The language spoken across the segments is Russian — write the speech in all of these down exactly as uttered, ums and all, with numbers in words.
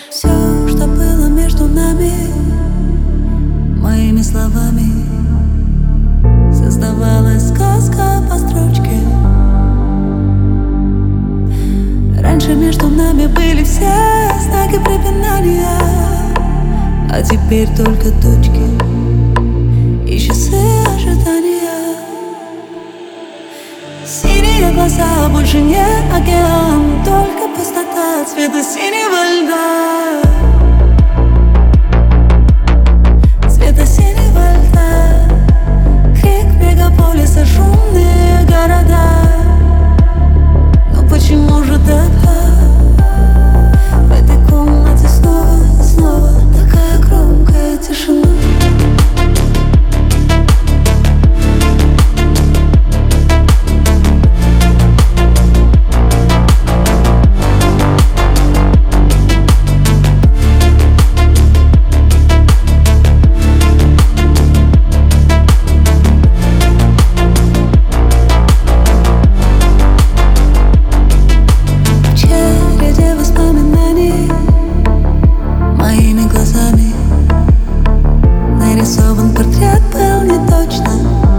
Все, что было между нами, моими словами создавалась сказка по строчке. Раньше между нами были все знаки препинания, а теперь только точки и часы ожидания. Синие глаза, больше не океан, только пустота цвета синего льда. Цвета синего льда. Крик мегаполиса, шумные города. Но почему же так? В этой комнате снова и снова такая громкая тишина. Нарисован портрет был не точно.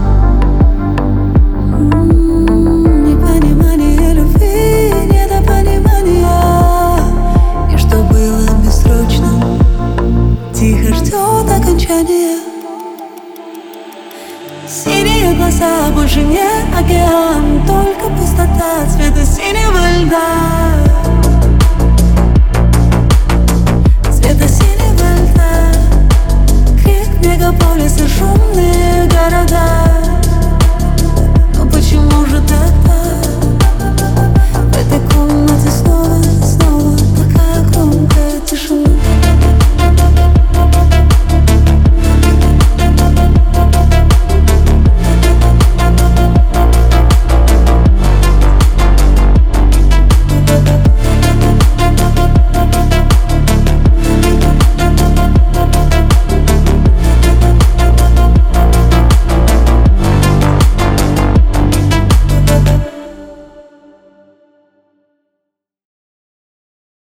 М-м, непонимание любви, недопонимания. И что было бессрочно, тихо ждет окончания. Синие глаза, больше не океан, только пустота цвета синего льда.